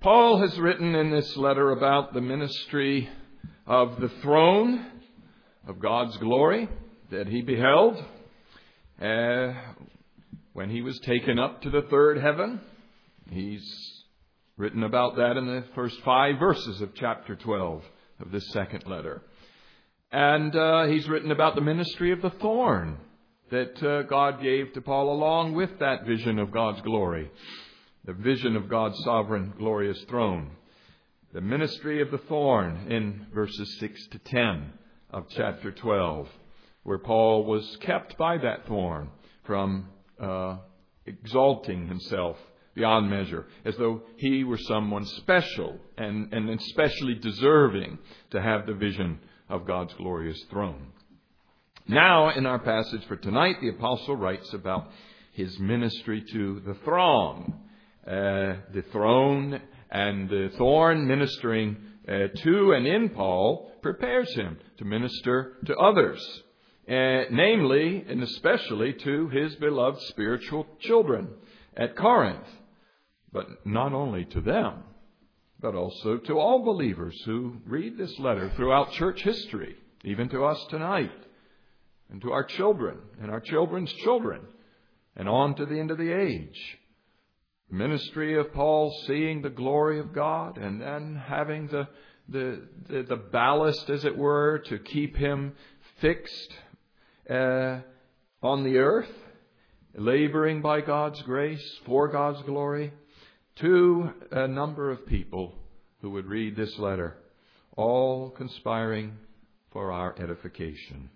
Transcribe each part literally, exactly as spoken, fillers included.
Paul has written in this letter about the ministry of the throne of God's glory that he beheld uh, when he was taken up to the third heaven. He's written about that in the first five verses of chapter twelve of this second letter. And uh, he's written about the ministry of the thorn that uh, God gave to Paul along with that vision of God's glory, the vision of God's sovereign, glorious throne. The ministry of the thorn in verses six to ten of chapter twelve, where Paul was kept by that thorn from uh, exalting himself beyond measure, as though he were someone special and, and especially deserving to have the vision of God's glorious throne. Now, in our passage for tonight, the apostle writes about his ministry to the throng. Uh, the throne and the thorn ministering uh, to and in Paul prepares him to minister to others, uh, namely and especially to his beloved spiritual children at Corinth. But not only to them, but also to all believers who read this letter throughout church history, even to us tonight, and to our children and our children's children, and on to the end of the age. The ministry of Paul seeing the glory of God and then having the, the, the, the ballast, as it were, to keep him fixed uh, on the earth, laboring by God's grace for God's glory, to a number of people who would read this letter, all conspiring for our edification.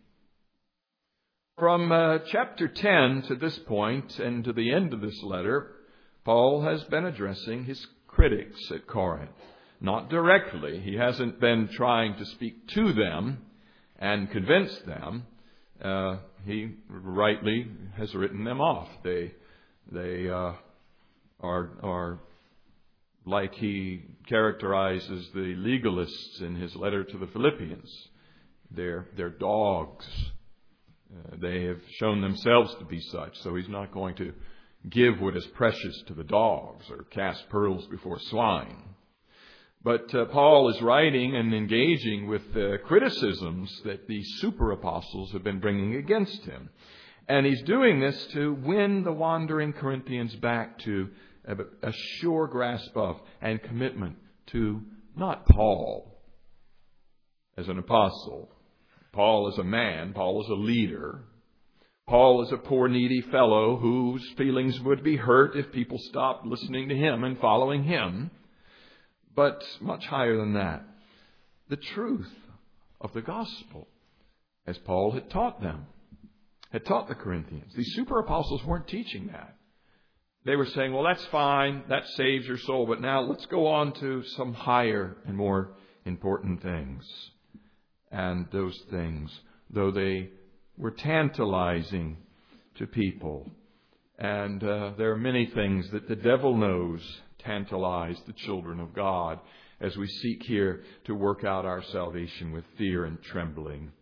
From uh, chapter ten to this point and to the end of this letter, Paul has been addressing his critics at Corinth. Not directly. He hasn't been trying to speak to them and convince them. Uh, he rightly has written them off. They, they uh, are, are like he characterizes the legalists in his letter to the Philippians. They're, they're dogs. Uh, they have shown themselves to be such, so he's not going to give what is precious to the dogs or cast pearls before swine. But uh, Paul is writing and engaging with the criticisms that these super apostles have been bringing against him. And he's doing this to win the wandering Corinthians back to a, a sure grasp of and commitment to not Paul as an apostle. Paul is a man. Paul is a leader. Paul is a poor, needy fellow whose feelings would be hurt if people stopped listening to him and following him. But much higher than that, the truth of the gospel, as Paul had taught them, had taught the Corinthians. These super apostles weren't teaching that. They were saying, well, that's fine, that saves your soul, but now let's go on to some higher and more important things. And those things, though they were tantalizing to people, and uh, there are many things that the devil knows tantalize the children of God as we seek here to work out our salvation with fear and trembling.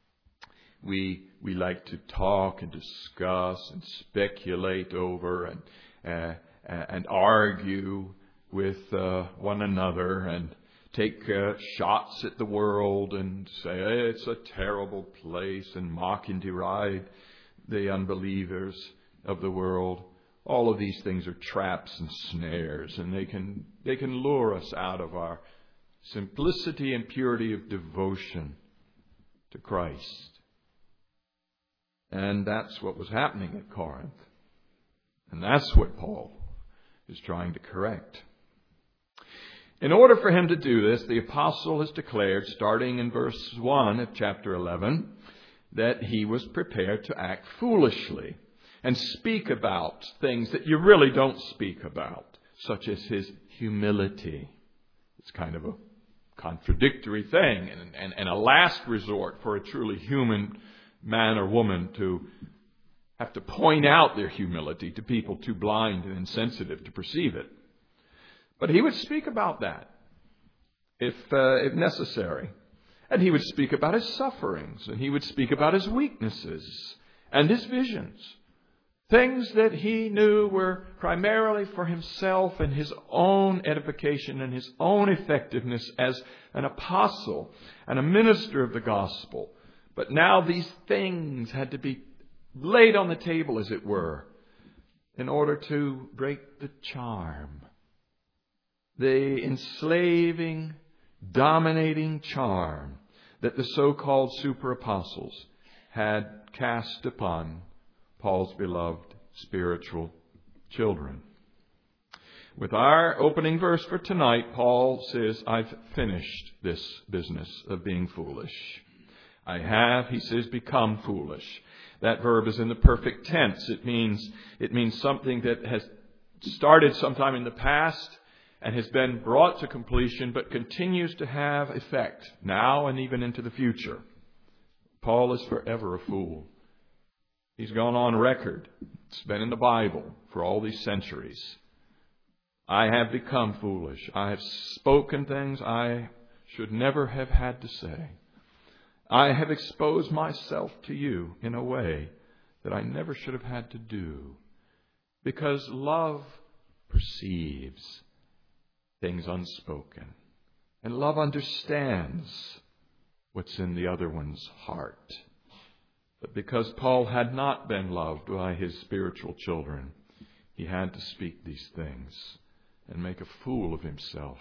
We we like to talk and discuss and speculate over and uh, and argue with uh, one another and take uh, shots at the world and say, hey, it's a terrible place, and mock and deride the unbelievers of the world. All of these things are traps and snares, and they can they can lure us out of our simplicity and purity of devotion to Christ. And that's what was happening at Corinth. And that's what Paul is trying to correct. In order for him to do this, the apostle has declared, starting in verse one of chapter eleven, that he was prepared to act foolishly and speak about things that you really don't speak about, such as his humility. It's kind of a contradictory thing and, and, and a last resort for a truly human man or woman to have to point out their humility to people too blind and insensitive to perceive it. But he would speak about that if, uh, if necessary. And he would speak about his sufferings, and he would speak about his weaknesses and his visions. Things that he knew were primarily for himself and his own edification and his own effectiveness as an apostle and a minister of the gospel. But now these things had to be laid on the table, as it were, in order to break the charm, the enslaving, dominating charm that the so-called super apostles had cast upon Paul's beloved spiritual children. With our opening verse for tonight, Paul says, I've finished this business of being foolish. I have, he says, become foolish. That verb is in the perfect tense. It means, it means something that has started sometime in the past and has been brought to completion, but continues to have effect now and even into the future. Paul is forever a fool. He's gone on record. It's been in the Bible for all these centuries. I have become foolish. I have spoken things I should never have had to say. I have exposed myself to you in a way that I never should have had to do. Because love perceives things unspoken. And love understands what's in the other one's heart. But because Paul had not been loved by his spiritual children, he had to speak these things and make a fool of himself.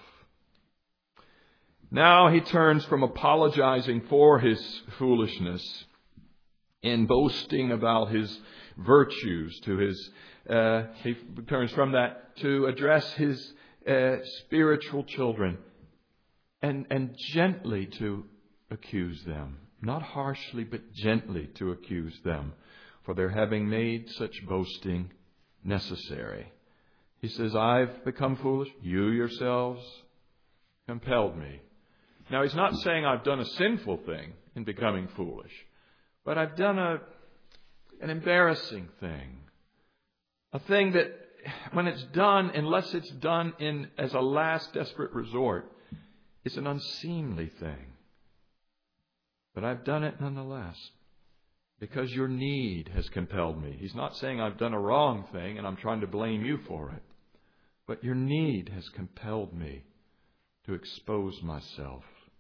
Now he turns from apologizing for his foolishness in boasting about his virtues to his, uh, he turns from that to address his uh, spiritual children and, and gently to accuse them. Not harshly, but gently to accuse them for their having made such boasting necessary. He says, I've become foolish. You yourselves compelled me. Now, he's not saying I've done a sinful thing in becoming foolish, but I've done a, an embarrassing thing. A thing that, when it's done, unless it's done in as a last desperate resort, is an unseemly thing. But I've done it nonetheless because your need has compelled me. He's not saying I've done a wrong thing and I'm trying to blame you for it. But your need has compelled me to expose myself.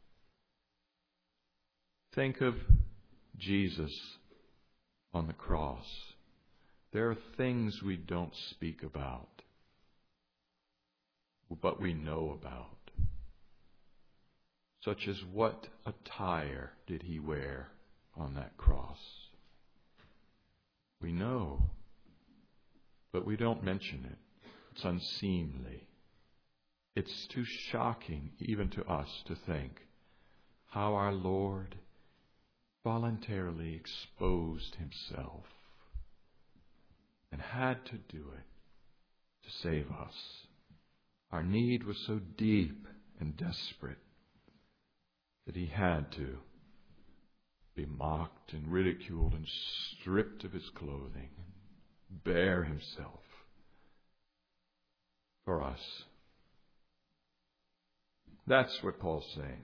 Think of Jesus on the cross. There are things we don't speak about, but we know about. Such as what attire did he wear on that cross? We know, but we don't mention it. It's unseemly. It's too shocking even to us to think how our Lord voluntarily exposed himself and had to do it to save us. Our need was so deep and desperate that he had to be mocked and ridiculed and stripped of his clothing and bear himself for us. That's what Paul's saying.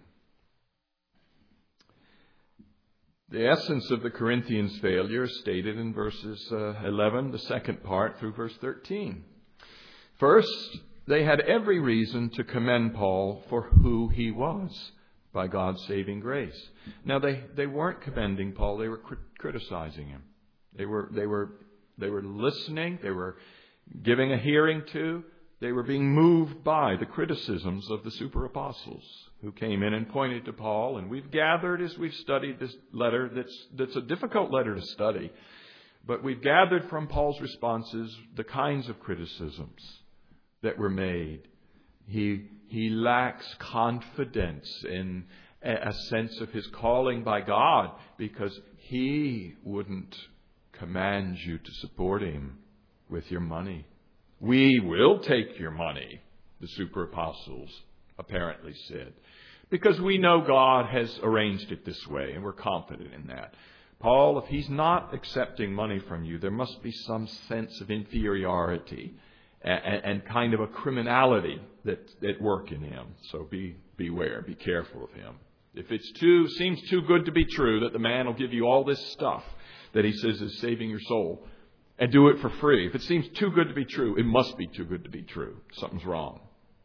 The essence of the Corinthians' failure is stated in verses uh, eleven, the second part, through verse thirteen. First, they had every reason to commend Paul for who he was by God's saving grace. Now, they, they weren't commending Paul. They were crit- criticizing him. They were, they were, they were listening. They were giving a hearing to. They were being moved by the criticisms of the super apostles who came in and pointed to Paul. And we've gathered as we've studied this letter that's, that's a difficult letter to study. But we've gathered from Paul's responses the kinds of criticisms that were made. He He lacks confidence in a sense of his calling by God because he wouldn't command you to support him with your money. We will take your money, the super apostles apparently said, because we know God has arranged it this way and we're confident in that. Paul, if he's not accepting money from you, there must be some sense of inferiority and, and kind of a criminality that's at work in him. So be beware, be careful of him. If it's too seems too good to be true that the man will give you all this stuff that he says is saving your soul, and do it for free. If it seems too good to be true, it must be too good to be true. Something's wrong.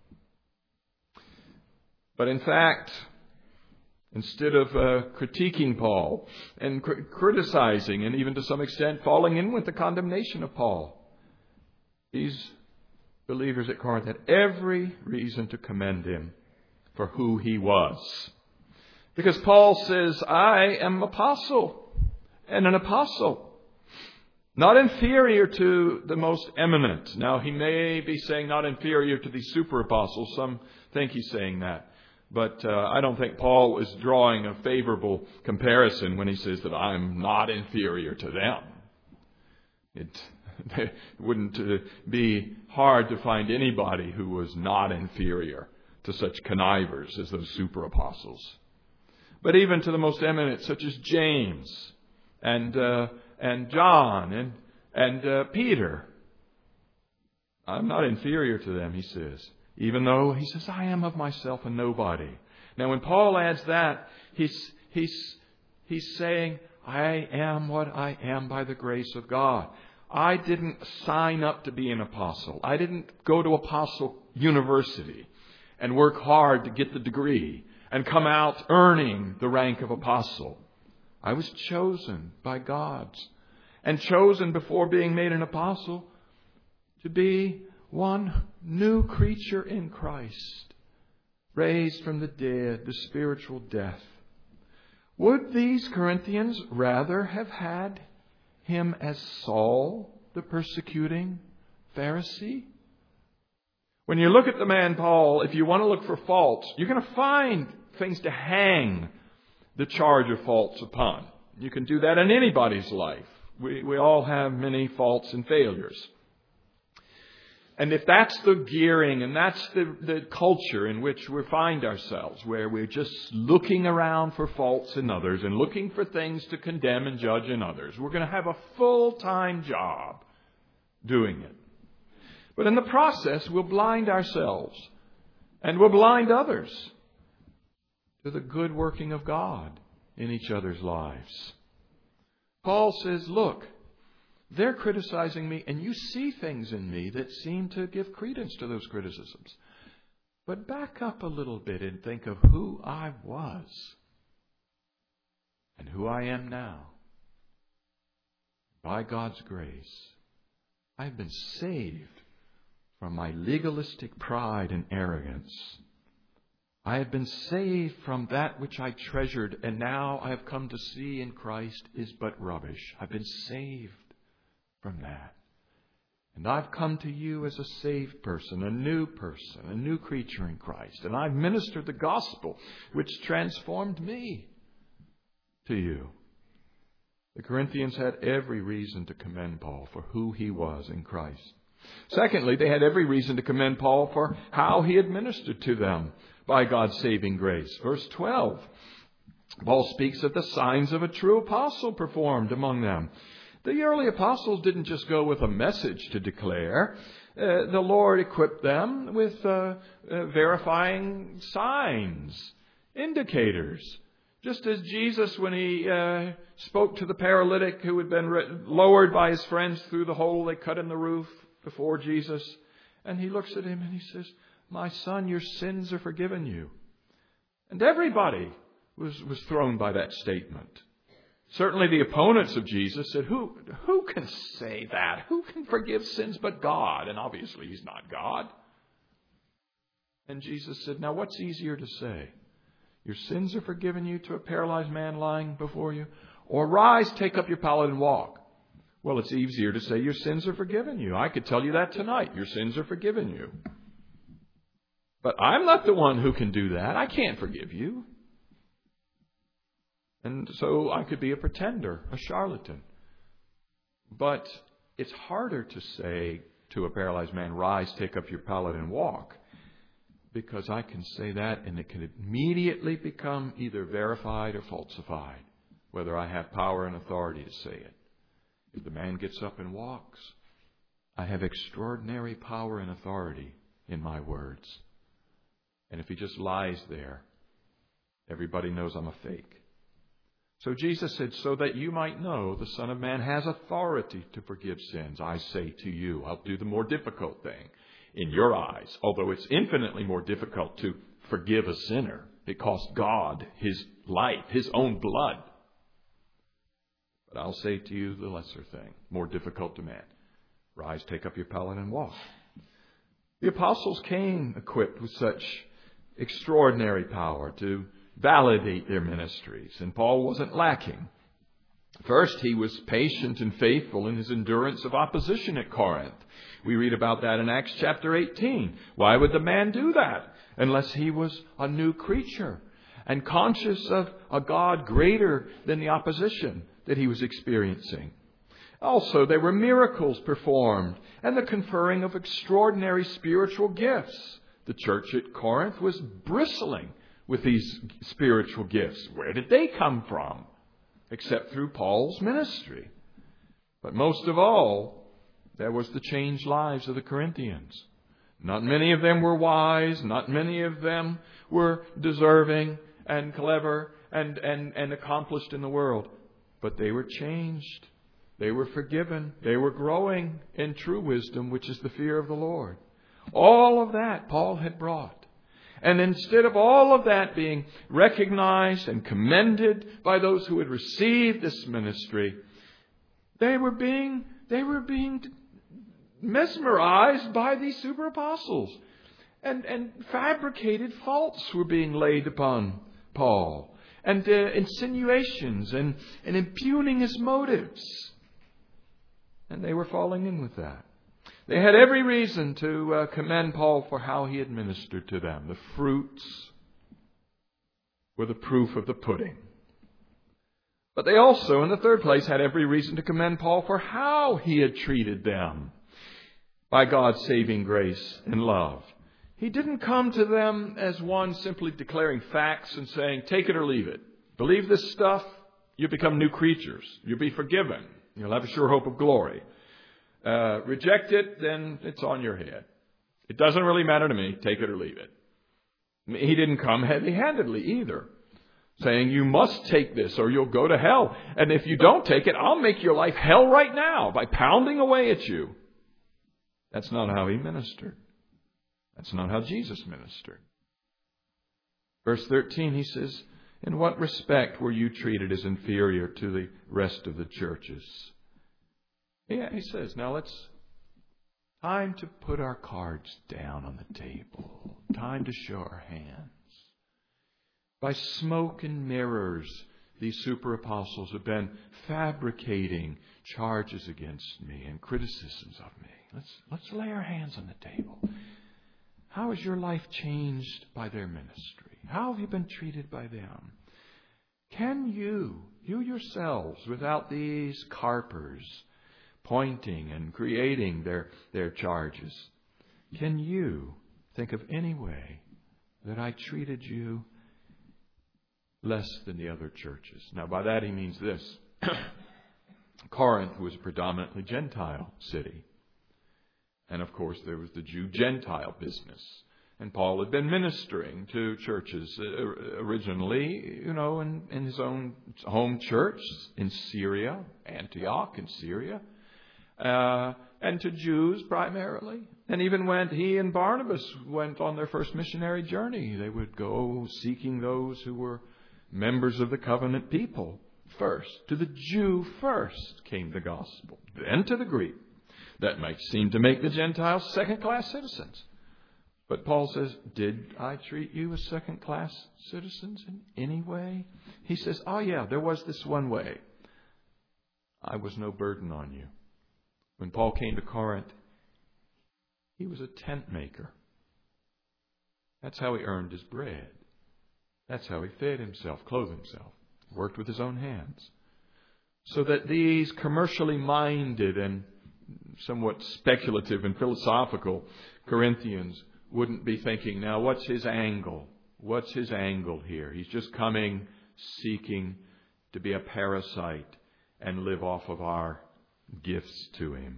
But in fact, instead of uh, critiquing Paul and cr- criticizing and even to some extent falling in with the condemnation of Paul, these believers at Corinth had every reason to commend him for who he was. Because Paul says, I am apostle and an apostle. Not inferior to the most eminent. Now, he may be saying not inferior to the super apostles. Some think he's saying that. But uh, I don't think Paul is drawing a favorable comparison when he says that I'm not inferior to them. It, it wouldn't uh, be hard to find anybody who was not inferior to such connivers as those super apostles. But even to the most eminent, such as James and uh, and John and and uh, Peter, I'm not inferior to them, he says. Even though he says, I am of myself a nobody. Now, when Paul adds that, he's he's he's saying, I am what I am by the grace of God. I didn't sign up to be an apostle. I didn't go to Apostle University and work hard to get the degree and come out earning the rank of apostle. I was chosen by God and chosen before being made an apostle to be one new creature in Christ, raised from the dead, the spiritual death. Would these Corinthians rather have had him as Saul, the persecuting Pharisee? When you look at the man Paul, if you want to look for faults, you're going to find things to hang the charge of faults upon. You can do that in anybody's life. We, we all have many faults and failures. And if that's the gearing and that's the, the culture in which we find ourselves, where we're just looking around for faults in others and looking for things to condemn and judge in others, we're going to have a full-time job doing it. But in the process, we'll blind ourselves and we'll blind others to the good working of God in each other's lives. Paul says, look, they're criticizing me, and you see things in me that seem to give credence to those criticisms. But back up a little bit and think of who I was and who I am now. By God's grace, I've been saved from my legalistic pride and arrogance. I have been saved from that which I treasured, and now I have come to see in Christ is but rubbish. I've been saved from that. And I've come to you as a saved person, a new person, a new creature in Christ. And I've ministered the gospel which transformed me to you. The Corinthians had every reason to commend Paul for who he was in Christ. Secondly, they had every reason to commend Paul for how he had ministered to them by God's saving grace. Verse twelve, Paul speaks of the signs of a true apostle performed among them. The early apostles didn't just go with a message to declare. Uh, the Lord equipped them with uh, uh, verifying signs, indicators. Just as Jesus, when he uh, spoke to the paralytic who had been re- lowered by his friends through the hole they cut in the roof before Jesus, and he looks at him and he says, my son, your sins are forgiven you. And everybody was, was thrown by that statement. Certainly the opponents of Jesus said, who, who can say that? Who can forgive sins but God? And obviously he's not God. And Jesus said, now what's easier to say? Your sins are forgiven you to a paralyzed man lying before you? Or rise, take up your pallet and walk? Well, it's easier to say your sins are forgiven you. I could tell you that tonight. Your sins are forgiven you. But I'm not the one who can do that. I can't forgive you. And so I could be a pretender, a charlatan. But it's harder to say to a paralyzed man, rise, take up your pallet and walk. Because I can say that and it can immediately become either verified or falsified, whether I have power and authority to say it. If the man gets up and walks, I have extraordinary power and authority in my words. And if he just lies there, everybody knows I'm a fake. So Jesus said, so that you might know the Son of Man has authority to forgive sins, I say to you. I'll do the more difficult thing in your eyes, although it's infinitely more difficult to forgive a sinner. It cost God His life, His own blood. But I'll say to you the lesser thing, more difficult to man. Rise, take up your pallet and walk. The apostles came equipped with such extraordinary power to validate their ministries, and Paul wasn't lacking. First, he was patient and faithful in his endurance of opposition at Corinth. We read about that in Acts chapter eighteen. Why would the man do that unless he was a new creature and conscious of a God greater than the opposition that he was experiencing? Also, there were miracles performed and the conferring of extraordinary spiritual gifts. The church at Corinth was bristling with these spiritual gifts. Where did they come from? Except through Paul's ministry. But most of all, there was the changed lives of the Corinthians. Not many of them were wise. Not many of them were deserving and clever and, and, and accomplished in the world. But they were changed. They were forgiven. They were growing in true wisdom, which is the fear of the Lord. All of that Paul had brought. And instead of all of that being recognized and commended by those who had received this ministry, they were being, they were being mesmerized by these super apostles. And, and fabricated faults were being laid upon Paul. And uh, insinuations and, and impugning his motives. And they were falling in with that. They had every reason to uh, commend Paul for how he had ministered to them. The fruits were the proof of the pudding. But they also, in the third place, had every reason to commend Paul for how he had treated them by God's saving grace and love. He didn't come to them as one simply declaring facts and saying, take it or leave it. Believe this stuff, you become new creatures. You'll be forgiven. You'll have a sure hope of glory. Uh, reject it, then it's on your head. It doesn't really matter to me. Take it or leave it. He didn't come heavy-handedly either, saying you must take this or you'll go to hell. And if you don't take it, I'll make your life hell right now by pounding away at you. That's not how he ministered. That's not how Jesus ministered. Verse thirteen, he says, in what respect were you treated as inferior to the rest of the churches? Yeah, he says, now let's, time to put our cards down on the table. Time to show our hands. By smoke and mirrors, these super apostles have been fabricating charges against me and criticisms of me. Let's, let's lay our hands on the table. How has your life changed by their ministry? How have you been treated by them? Can you, you yourselves, without these carpers pointing and creating their, their charges, can you think of any way that I treated you less than the other churches? Now, by that he means this. Corinth was a predominantly Gentile city. And, of course, there was the Jew-Gentile business. And Paul had been ministering to churches originally, you know, in, in his own home church in Syria, Antioch in Syria. Uh, and to Jews primarily. And even when he and Barnabas went on their first missionary journey, they would go seeking those who were members of the covenant people first. To the Jew first came the gospel, then to the Greek. That might seem to make the Gentiles second-class citizens. But Paul says, did I treat you as second-class citizens in any way? He says, oh yeah, there was this one way. I was no burden on you. When Paul came to Corinth, he was a tent maker. That's how he earned his bread. That's how he fed himself, clothed himself, worked with his own hands. So that these commercially minded and somewhat speculative and philosophical Corinthians wouldn't be thinking, now what's his angle? What's his angle here? He's just coming, seeking to be a parasite and live off of our gifts to him.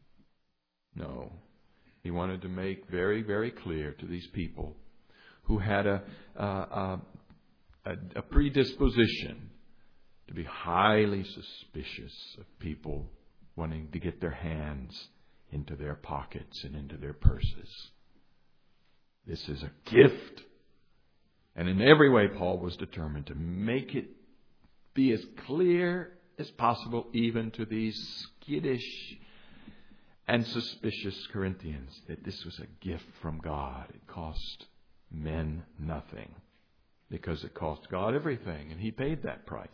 No. He wanted to make very, very clear to these people who had a, a, a, a predisposition to be highly suspicious of people wanting to get their hands into their pockets and into their purses. This is a gift. And in every way, Paul was determined to make it be as clear as possible, even to these skittish and suspicious Corinthians, that this was a gift from God. It cost men nothing, because it cost God everything, and He paid that price.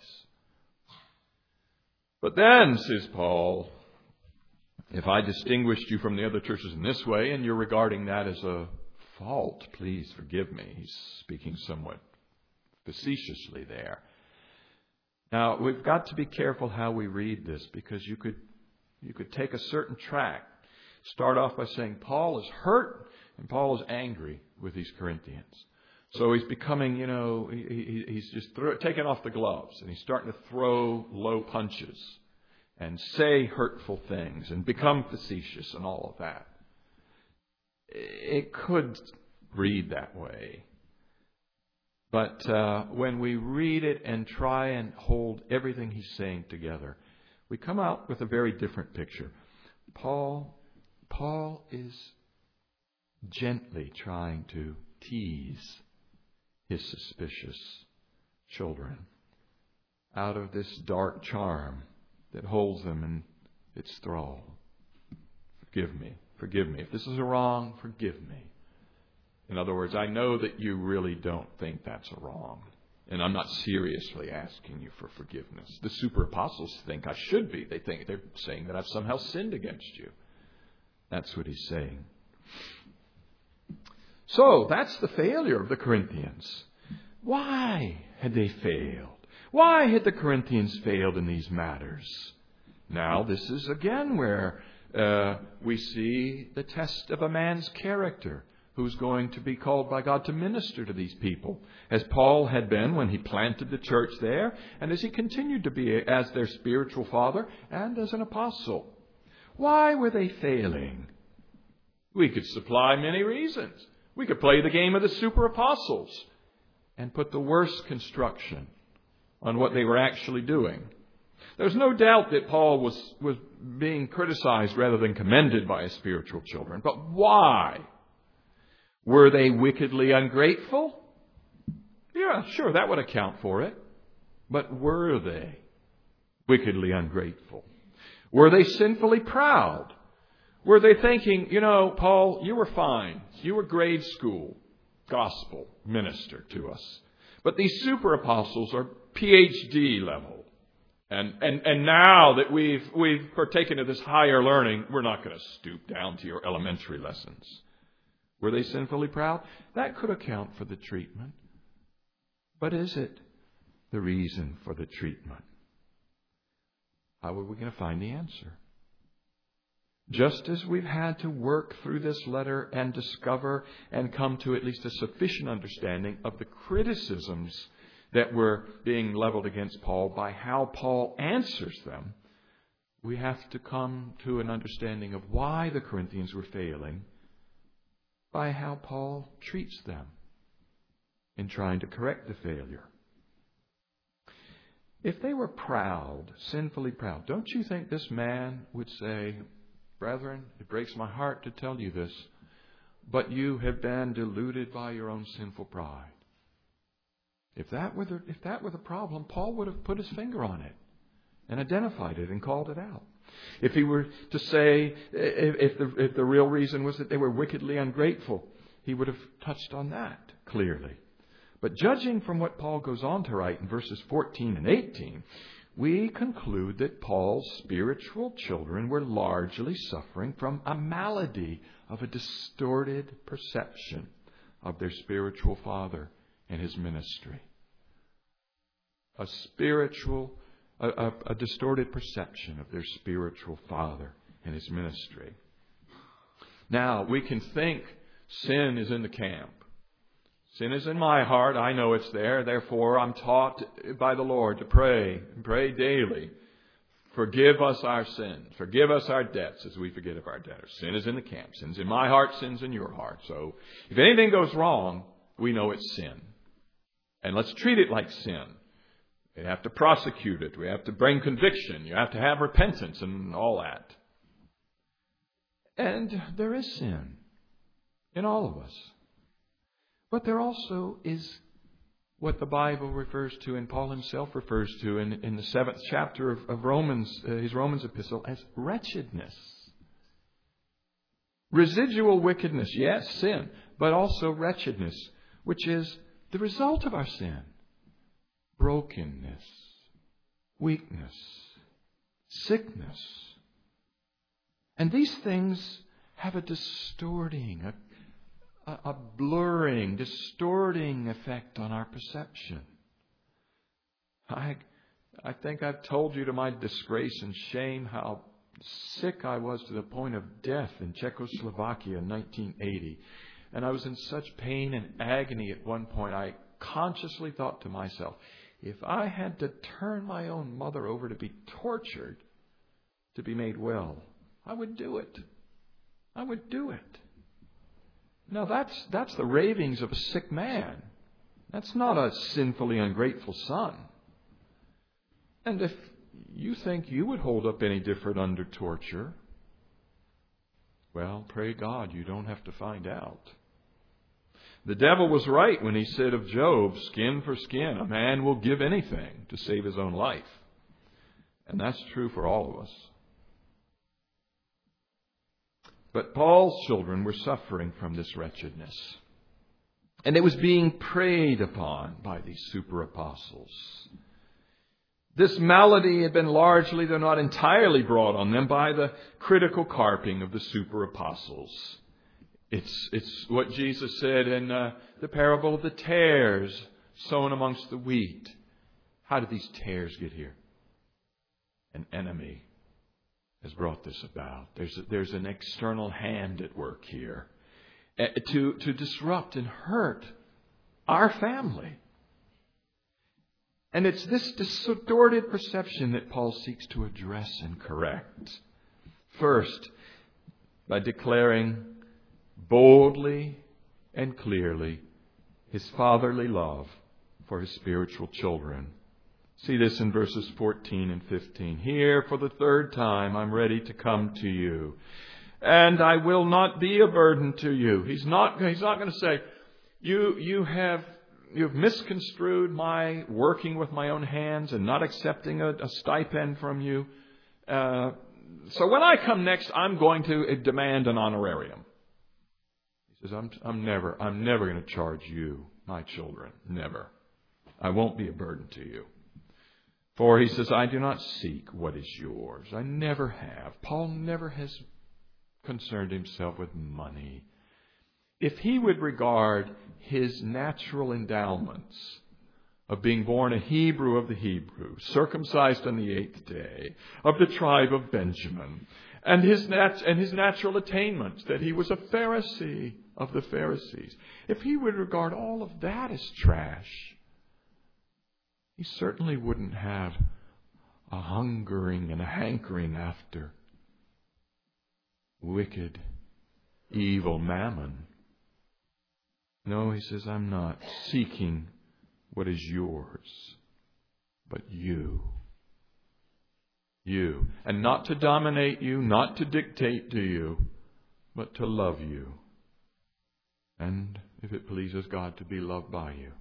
But then, says Paul, if I distinguished you from the other churches in this way, and you're regarding that as a fault, please forgive me. He's speaking somewhat facetiously there. Now, we've got to be careful how we read this, because you could you could take a certain track, start off by saying Paul is hurt and Paul is angry with these Corinthians. So he's becoming, you know, he, he, he's just throw, taking off the gloves, and he's starting to throw low punches and say hurtful things and become facetious and all of that. It could read that way. But uh, when we read it and try and hold everything he's saying together, we come out with a very different picture. Paul, Paul is gently trying to tease his suspicious children out of this dark charm that holds them in its thrall. Forgive me. Forgive me. If this is a wrong, forgive me. In other words, I know that you really don't think that's a wrong. And I'm not seriously asking you for forgiveness. The super apostles think I should be. They think they're saying that I've somehow sinned against you. That's what he's saying. So that's the failure of the Corinthians. Why had they failed? Why had the Corinthians failed in these matters? Now, this is again where uh, we see the test of a man's character, who's going to be called by God to minister to these people, as Paul had been when he planted the church there, and as he continued to be as their spiritual father and as an apostle. Why were they failing? We could supply many reasons. We could play the game of the super apostles and put the worst construction on what they were actually doing. There's no doubt that Paul was, was being criticized rather than commended by his spiritual children. But why? Were they wickedly ungrateful? Yeah, sure, that would account for it. But were they wickedly ungrateful? Were they sinfully proud? Were they thinking, you know, Paul, you were fine. You were grade school gospel minister to us. But these super apostles are P H D level. And, and, and now that we've, we've partaken of this higher learning, we're not going to stoop down to your elementary lessons. Were they sinfully proud? That could account for the treatment. But is it the reason for the treatment? How are we going to find the answer? Just as we've had to work through this letter and discover and come to at least a sufficient understanding of the criticisms that were being leveled against Paul by how Paul answers them, we have to come to an understanding of why the Corinthians were failing by how Paul treats them in trying to correct the failure. If they were proud, sinfully proud, don't you think this man would say, "Brethren, it breaks my heart to tell you this, but you have been deluded by your own sinful pride"? If that were the, if that were the problem, Paul would have put his finger on it and identified it and called it out. If he were to say, if, if, the, if the real reason was that they were wickedly ungrateful, he would have touched on that clearly. But judging from what Paul goes on to write in verses fourteen and eighteen, we conclude that Paul's spiritual children were largely suffering from a malady of a distorted perception of their spiritual father and his ministry. A spiritual, a, a, a distorted perception of their spiritual father and his ministry. Now, we can think sin is in the camp. Sin is in my heart. I know it's there. Therefore, I'm taught by the Lord to pray and pray daily. Forgive us our sins. Forgive us our debts as we forgive of our debtors. Sin is in the camp. Sin's in my heart. Sin's in your heart. So if anything goes wrong, we know it's sin. And let's treat it like sin. We have to prosecute it. We have to bring conviction. You have to have repentance and all that. And there is sin in all of us. But there also is what the Bible refers to and Paul himself refers to in, in the seventh chapter of, of Romans, uh, his Romans epistle, as wretchedness. Residual wickedness, yes, sin, but also wretchedness, which is the result of our sin. Brokenness, weakness, sickness. And these things have a distorting, a, a blurring, distorting effect on our perception. I, I think I've told you to my disgrace and shame how sick I was to the point of death in Czechoslovakia in nineteen eighty. And I was in such pain and agony at one point, I consciously thought to myself, if I had to turn my own mother over to be tortured to be made well, I would do it. I would do it. Now that's that's the ravings of a sick man. That's not a sinfully ungrateful son. And if you think you would hold up any different under torture, well, pray God you don't have to find out. The devil was right when he said of Job, skin for skin, a man will give anything to save his own life. And that's true for all of us. But Paul's children were suffering from this wretchedness. And it was being preyed upon by these super apostles. This malady had been largely, though not entirely, brought on them by the critical carping of the super apostles. It's, it's what Jesus said in uh, the parable of the tares sown amongst the wheat. How did these tares get here? An enemy has brought this about. There's, a, there's an external hand at work here uh, to, to disrupt and hurt our family. And it's this distorted perception that Paul seeks to address and correct. First, by declaring boldly and clearly his fatherly love for his spiritual children. See this in verses fourteen and fifteen. Here, for the third time, I'm ready to come to you, and I will not be a burden to you. He's not, he's not going to say, you, you have, you've misconstrued my working with my own hands and not accepting a, a stipend from you. Uh, so when I come next, I'm going to demand an honorarium. He says, I'm, I'm never, I'm never going to charge you, my children. Never. I won't be a burden to you. For he says, I do not seek what is yours. I never have. Paul never has concerned himself with money. If he would regard his natural endowments of being born a Hebrew of the Hebrews, circumcised on the eighth day, of the tribe of Benjamin, and his nat- and his natural attainments, that he was a Pharisee of the Pharisees, if he would regard all of that as trash, he certainly wouldn't have a hungering and a hankering after wicked, evil mammon. No, he says, I'm not seeking what is yours, but you. You. And not to dominate you, not to dictate to you, but to love you. And, if it pleases God, to be loved by you.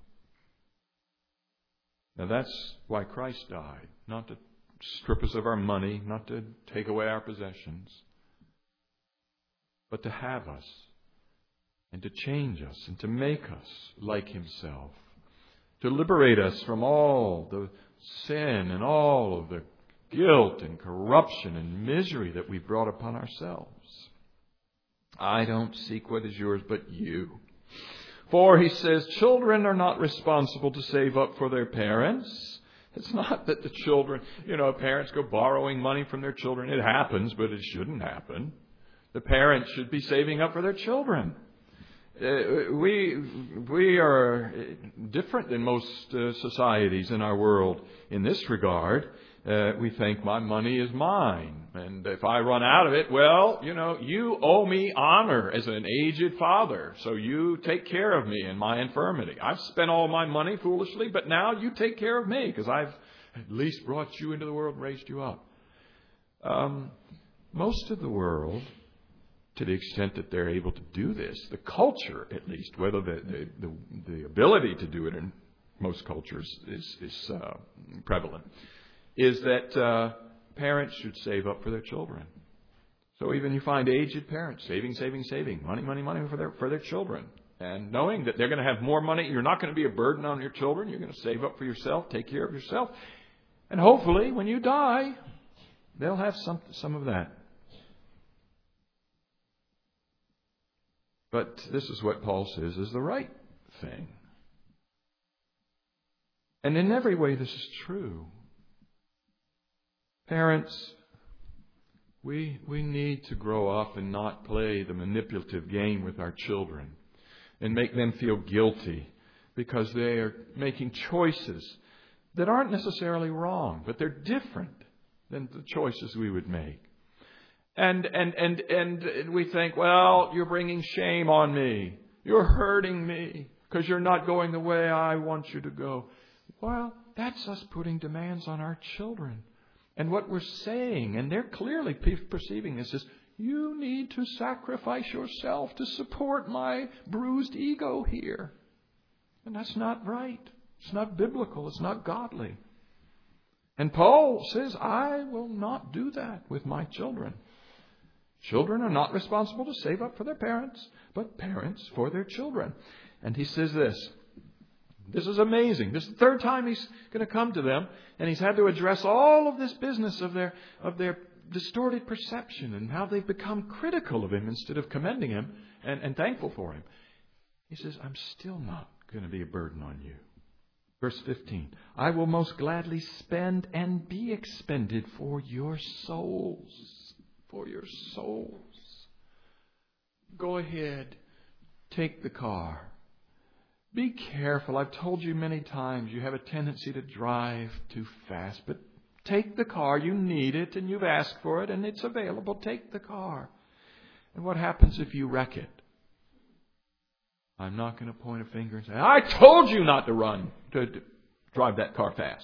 Now that's why Christ died. Not to strip us of our money, not to take away our possessions, but to have us and to change us and to make us like Himself. To liberate us from all the sin and all of the guilt and corruption and misery that we brought upon ourselves. I don't seek what is yours, but you. For, he says, children are not responsible to save up for their parents. It's not that the children, you know, parents go borrowing money from their children. It happens, but it shouldn't happen. The parents should be saving up for their children. Uh, we we are different than most uh, societies in our world in this regard. uh, we think my money is mine. And if I run out of it, well, you know, you owe me honor as an aged father. So you take care of me in my infirmity. I've spent all my money foolishly, but now you take care of me because I've at least brought you into the world and raised you up. Um, most of the world, to the extent that they're able to do this, the culture at least, whether the the, the, the ability to do it in most cultures is, is uh, prevalent, is that uh, parents should save up for their children. So even you find aged parents saving, saving, saving, money, money, money for their for their children. And knowing that they're going to have more money, you're not going to be a burden on your children. You're going to save up for yourself, take care of yourself. And hopefully when you die, they'll have some some of that. But this is what Paul says is the right thing. And in every way this is true. Parents, we we need to grow up and not play the manipulative game with our children and make them feel guilty because they are making choices that aren't necessarily wrong, but they're different than the choices we would make. And and and and we think, well, you're bringing shame on me. You're hurting me because you're not going the way I want you to go. Well, that's us putting demands on our children. And what we're saying, and they're clearly perceiving this, is you need to sacrifice yourself to support my bruised ego here. And that's not right. It's not biblical. It's not godly. And Paul says, I will not do that with my children. Children are not responsible to save up for their parents, but parents for their children. And he says this. This is amazing. This is the third time he's going to come to them, and he's had to address all of this business of their of their distorted perception and how they've become critical of him instead of commending him and, and thankful for him. He says, I'm still not going to be a burden on you. Verse fifteen, I will most gladly spend and be expended for your souls. For your souls. Go ahead. Take the car. Be careful. I've told you many times you have a tendency to drive too fast. But take the car. You need it and you've asked for it and it's available. Take the car. And what happens if you wreck it? I'm not going to point a finger and say, I told you not to run, to, to drive that car fast.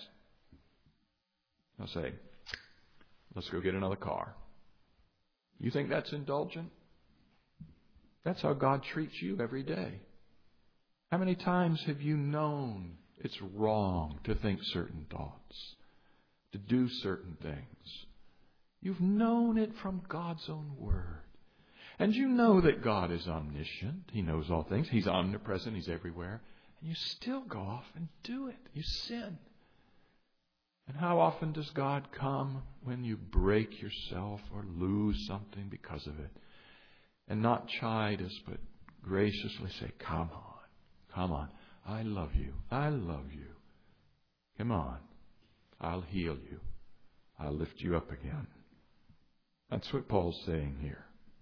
I'll say, let's go get another car. You think that's indulgent? That's how God treats you every day. How many times have you known it's wrong to think certain thoughts, to do certain things? You've known it from God's own Word. And you know that God is omniscient. He knows all things. He's omnipresent. He's everywhere. And you still go off and do it. You sin. And how often does God come when you break yourself or lose something because of it? And not chide us, but graciously say, come on, come on. I love you. I love you. Come on. I'll heal you. I'll lift you up again. That's what Paul's saying here.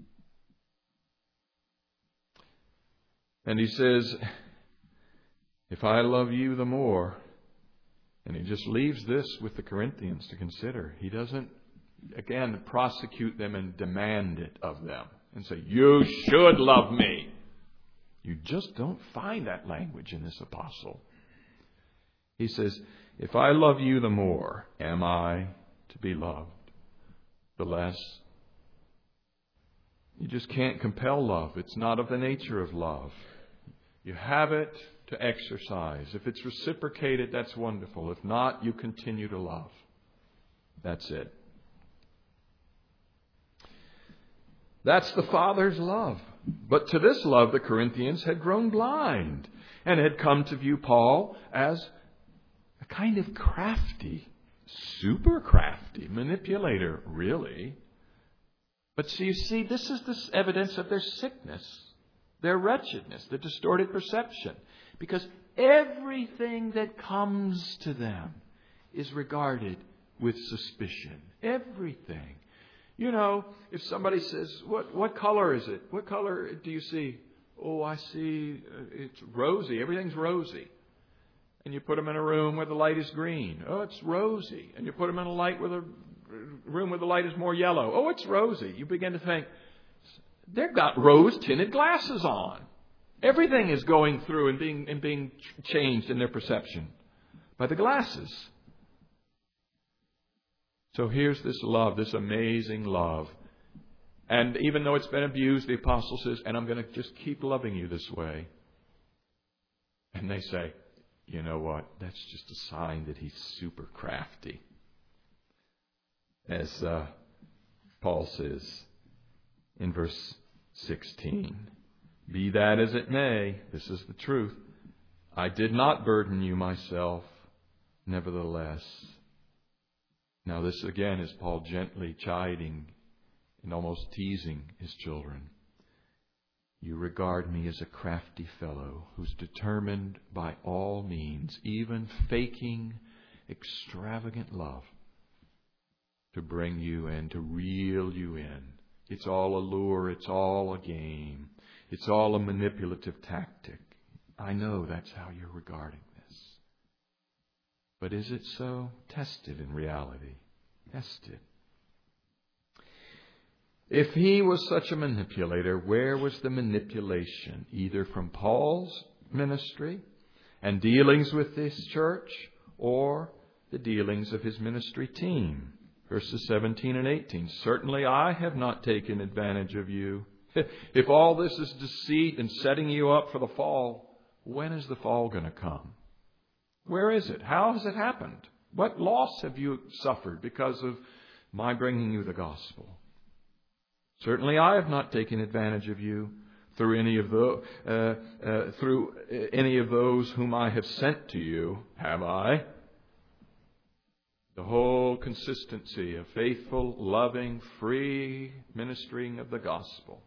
And he says, if I love you the more, and he just leaves this with the Corinthians to consider. He doesn't, again, prosecute them and demand it of them and say, you should love me. You just don't find that language in this apostle. He says, if I love you the more, am I to be loved the less? You just can't compel love. It's not of the nature of love. You have it to exercise. If it's reciprocated, that's wonderful. If not, you continue to love. That's it. That's the Father's love. But to this love, the Corinthians had grown blind and had come to view Paul as a kind of crafty, super crafty manipulator, really. But so you see, this is the evidence of their sickness, their wretchedness, the distorted perception. Because everything that comes to them is regarded with suspicion. Everything. You know, if somebody says, what what color is it? What color do you see? Oh, I see uh, it's rosy. Everything's rosy. and you put them in a room where the light is green. Oh, it's rosy. And you put them in a light with a room where the light is more yellow. Oh, it's rosy. You begin to think, they've got rose-tinted glasses on. Everything is going through and being and being changed in their perception by the glasses. So here's this love, this amazing love. And even though it's been abused, the apostle says, and I'm going to just keep loving you this way. And they say, you know what? That's just a sign that he's super crafty. As uh, Paul says in verse sixteen, be that as it may, this is the truth, I did not burden you myself, nevertheless. Now this again is Paul gently chiding and almost teasing his children. You regard me as a crafty fellow who's determined by all means, even faking extravagant love, to bring you in, to reel you in. It's all a lure. It's all a game. It's all a manipulative tactic. I know that's how you're regarding this. But is it so? Test it in reality. Test it. If he was such a manipulator, where was the manipulation? Either from Paul's ministry and dealings with this church, or the dealings of his ministry team. Verses seventeen and eighteen. Certainly I have not taken advantage of you. If all this is deceit and setting you up for the fall, when is the fall going to come? Where is it? How has it happened? What loss have you suffered because of my bringing you the gospel? Certainly I have not taken advantage of you through any of the uh, uh, through any of those whom I have sent to you, have I? The whole consistency of faithful, loving, free ministering of the gospel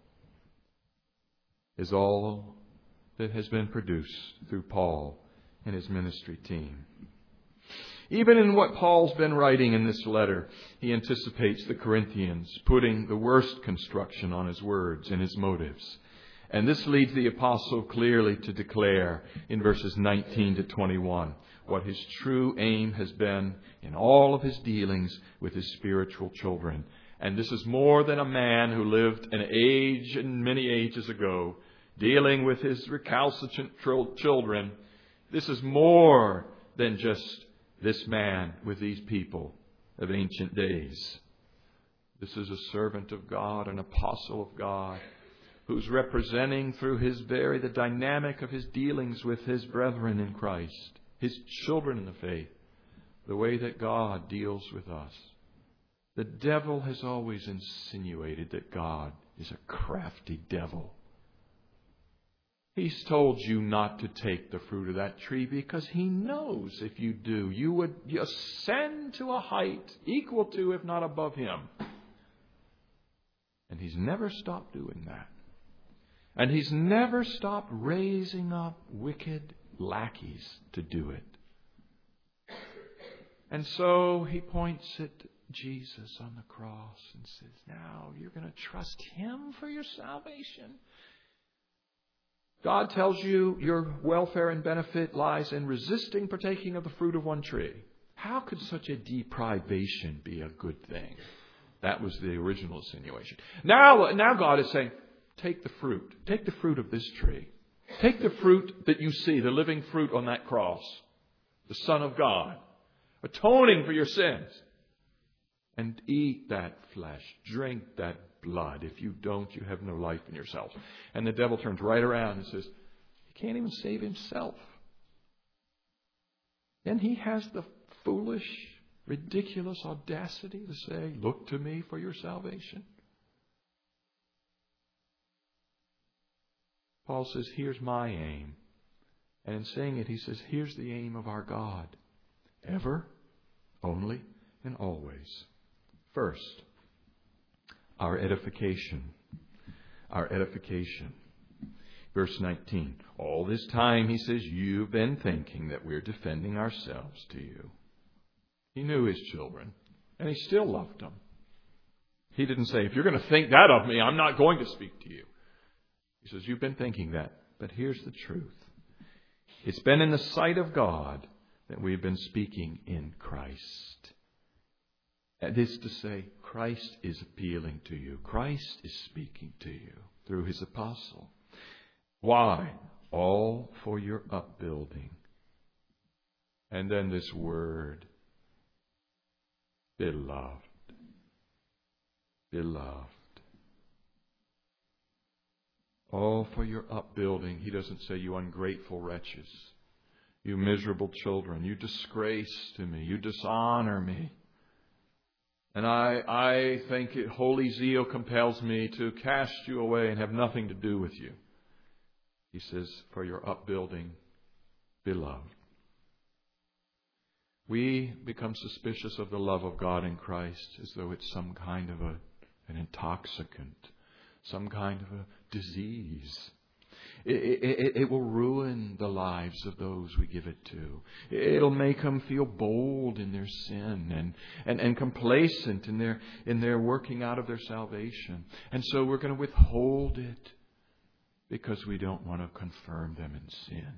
is all that has been produced through Paul and his ministry team. Even in what Paul's been writing in this letter, he anticipates the Corinthians putting the worst construction on his words and his motives. And this leads the apostle clearly to declare in verses nineteen to twenty-one what his true aim has been in all of his dealings with his spiritual children. And this is more than a man who lived an age and many ages ago dealing with his recalcitrant children. This is more than just this man with these people of ancient days. This is a servant of God, an apostle of God, who's representing through his very, the dynamic of his dealings with his brethren in Christ, his children in the faith, the way that God deals with us. The devil has always insinuated that God is a crafty devil. He's told you not to take the fruit of that tree because he knows if you do, you would ascend to a height equal to, if not above him. And he's never stopped doing that. And he's never stopped raising up wicked lackeys to do it. And so he points at Jesus on the cross and says, now you're going to trust him for your salvation. God tells you your welfare and benefit lies in resisting partaking of the fruit of one tree. How could such a deprivation be a good thing? That was the original insinuation. Now, now God is saying, take the fruit. Take the fruit of this tree. Take the fruit that you see, the living fruit on that cross. The Son of God, atoning for your sins. And eat that flesh. Drink that blood. If you don't, you have no life in yourself. And the devil turns right around and says, he can't even save himself. Then he has the foolish, ridiculous audacity to say, look to me for your salvation. Paul says, here's my aim. And in saying it, he says, here's the aim of our God. Ever, only, and always. First, our edification. Our edification. Verse nineteen. All this time, he says, you've been thinking that we're defending ourselves to you. He knew his children, and he still loved them. He didn't say, if you're going to think that of me, I'm not going to speak to you. He says, you've been thinking that, but here's the truth. It's been in the sight of God that we've been speaking in Christ. That is to say, Christ is appealing to you. Christ is speaking to you through His apostle. Why? All for your upbuilding. And then this word, beloved. Beloved. All for your upbuilding. He doesn't say, you ungrateful wretches, you miserable children, you disgrace to me, you dishonor me. And I, I think it, holy zeal compels me to cast you away and have nothing to do with you. He says, for your upbuilding, beloved. We become suspicious of the love of God in Christ as though it's some kind of a, an intoxicant, some kind of a disease. It, it, it will ruin the lives of those we give it to. It'll make them feel bold in their sin and, and, and complacent in their, in their working out of their salvation. And so we're going to withhold it because we don't want to confirm them in sin.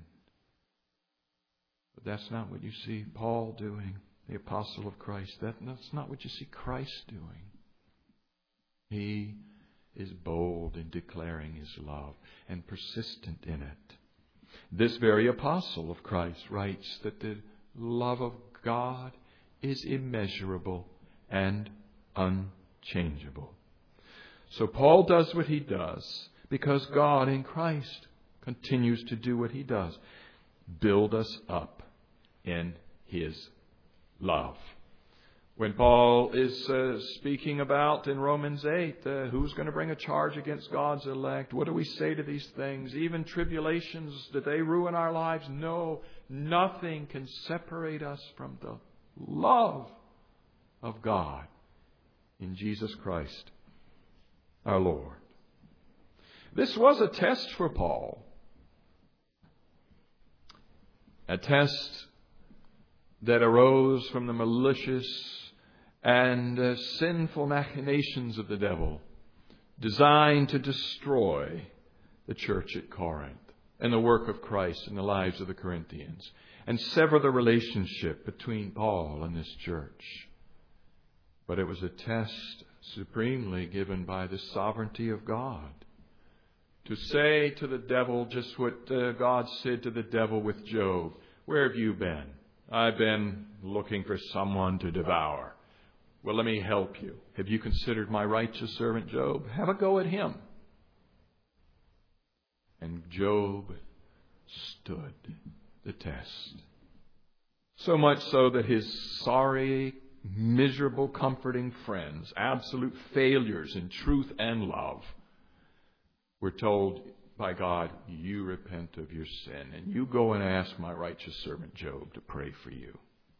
But that's not what you see Paul doing, the apostle of Christ. That, that's not what you see Christ doing. He is bold in declaring His love and persistent in it. This very apostle of Christ writes that the love of God is immeasurable and unchangeable. So Paul does what he does because God in Christ continues to do what He does. Build us up in His love. When Paul is uh, speaking about in Romans eight, uh, who's going to bring a charge against God's elect? What do we say to these things? Even tribulations, did they ruin our lives? No, nothing can separate us from the love of God in Jesus Christ, our Lord. This was a test for Paul. A test that arose from the malicious and uh, sinful machinations of the devil, designed to destroy the church at Corinth and the work of Christ in the lives of the Corinthians, and sever the relationship between Paul and this church. But it was a test supremely given by the sovereignty of God, to say to the devil just what uh, God said to the devil with Job. Where have you been? I've been looking for someone to devour. Well, let me help you. Have you considered my righteous servant Job? Have a go at him. And Job stood the test. So much so that his sorry, miserable, comforting friends, absolute failures in truth and love, were told by God, you repent of your sin and you go and ask my righteous servant Job to pray for you.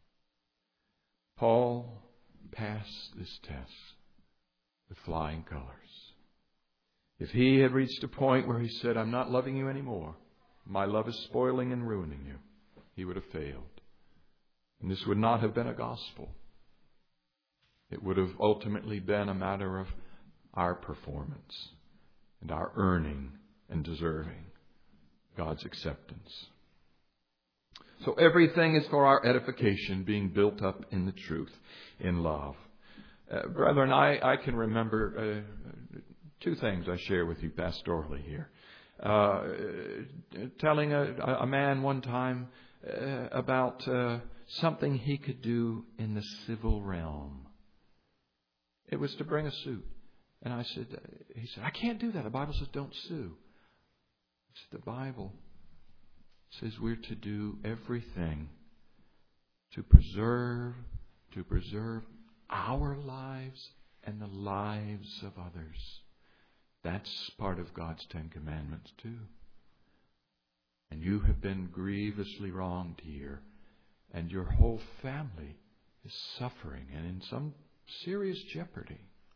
Paul passed this test with flying colors. If he had reached a point where he said, I'm not loving you anymore, my love is spoiling and ruining you, he would have failed. And this would not have been a gospel. It would have ultimately been a matter of our performance and our earning and deserving God's acceptance. So everything is for our edification, being built up in the truth, in love. Uh, brethren, I, I can remember uh, two things I share with you pastorally here. Uh, telling a, a man one time uh, about uh, something he could do in the civil realm. It was to bring a suit. And I said, he said, I can't do that. The Bible says don't sue. I said, the Bible says we're to do everything to preserve, to preserve our lives and the lives of others. That's part of God's Ten Commandments too. And you have been grievously wronged here, and your whole family is suffering and in some serious jeopardy.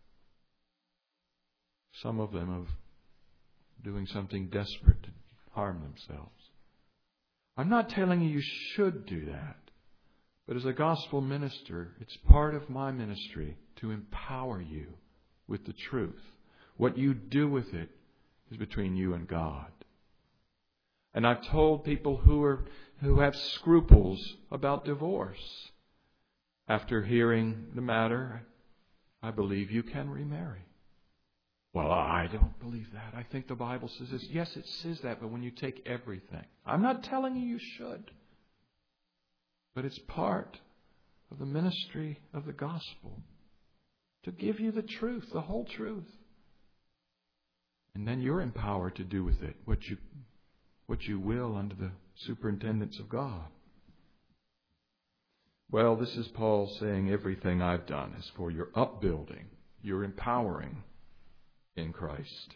Some of them of doing something desperate to harm themselves. I'm not telling you you should do that. But as a gospel minister, it's part of my ministry to empower you with the truth. What you do with it is between you and God. And I've told people who are who have scruples about divorce, after hearing the matter, I believe you can remarry. Well, I don't believe that. I think the Bible says this. Yes, it says that, but when you take everything. I'm not telling you you should. But it's part of the ministry of the gospel to give you the truth, the whole truth. And then you're empowered to do with it what you what you will under the superintendence of God. Well, this is Paul saying everything I've done is for your upbuilding, your empowering in Christ.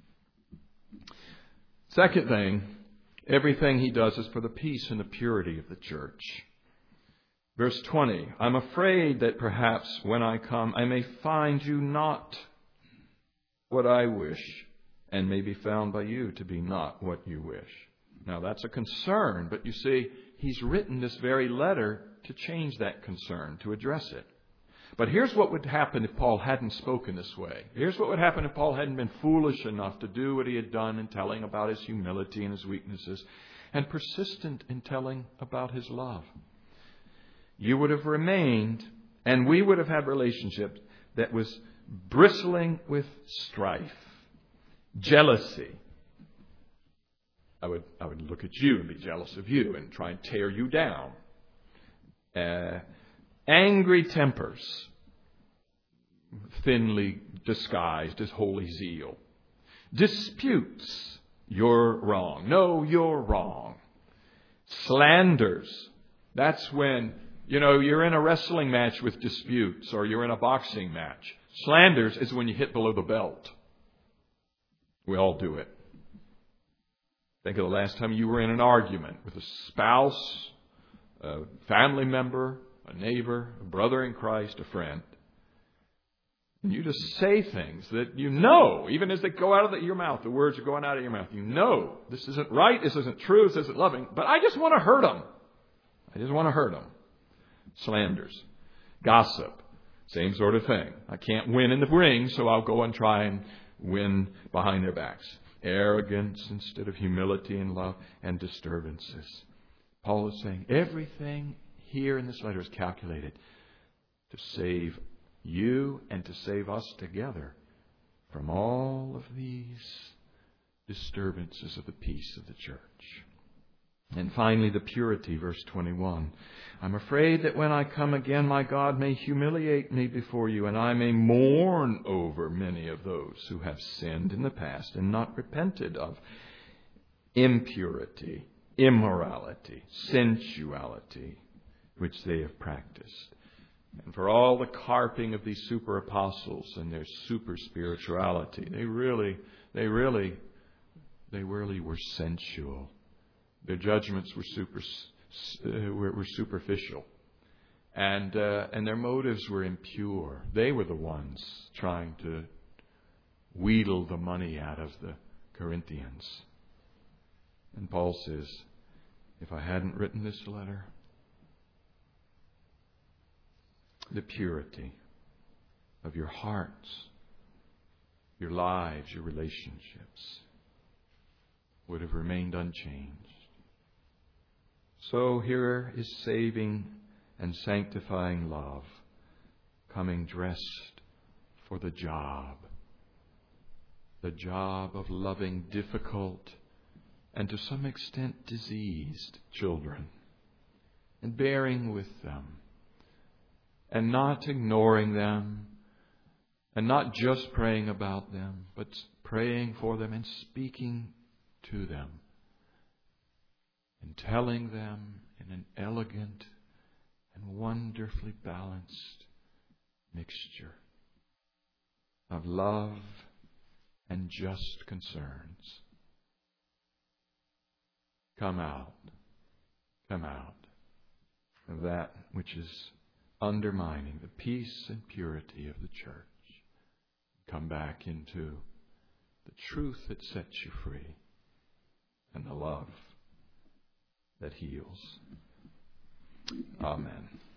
Second thing, everything he does is for the peace and the purity of the church. Verse twenty, I'm afraid that perhaps when I come, I may find you not what I wish, and may be found by you to be not what you wish. Now that's a concern, but you see, he's written this very letter to change that concern, to address it. But here's what would happen if Paul hadn't spoken this way. Here's what would happen if Paul hadn't been foolish enough to do what he had done in telling about his humility and his weaknesses, and persistent in telling about his love. You would have remained, and we would have had relationships that was bristling with strife, jealousy. I would, I would look at you and be jealous of you and try and tear you down. Uh, angry tempers, thinly disguised as holy zeal. Disputes, you're wrong. No, you're wrong. Slanders, that's when, you know, you're in a wrestling match with disputes, or you're in a boxing match. Slanders is when you hit below the belt. We all do it. Think of the last time you were in an argument with a spouse, a family member, a neighbor, a brother in Christ, a friend. And you just say things that you know, even as they go out of the, your mouth, the words are going out of your mouth. You know, this isn't right, this isn't true, this isn't loving, but I just want to hurt them. I just want to hurt them. Slanders. Gossip. Same sort of thing. I can't win in the ring, so I'll go and try and win behind their backs. Arrogance instead of humility and love, and disturbances. Paul is saying everything here in this letter is calculated to save you and to save us together from all of these disturbances of the peace of the church. And finally, the purity, verse twenty-one. I'm afraid that when I come again, my God may humiliate me before you, and I may mourn over many of those who have sinned in the past and not repented of impurity, immorality, sensuality, which they have practiced. And for all the carping of these super apostles and their super spirituality, they really, they really, they really were sensual. Their judgments were super, uh, were, were superficial, and uh, and their motives were impure. They were the ones trying to wheedle the money out of the Corinthians. And Paul says, if I hadn't written this letter, the purity of your hearts, your lives, your relationships would have remained unchanged. So here is saving and sanctifying love coming dressed for the job. The job of loving difficult and to some extent diseased children, and bearing with them, and not ignoring them, and not just praying about them, but praying for them and speaking to them, and telling them in an elegant and wonderfully balanced mixture of love and just concerns. Come out, come out of that which is undermining the peace and purity of the church. Come back into the truth that sets you free and the love that heals. Amen.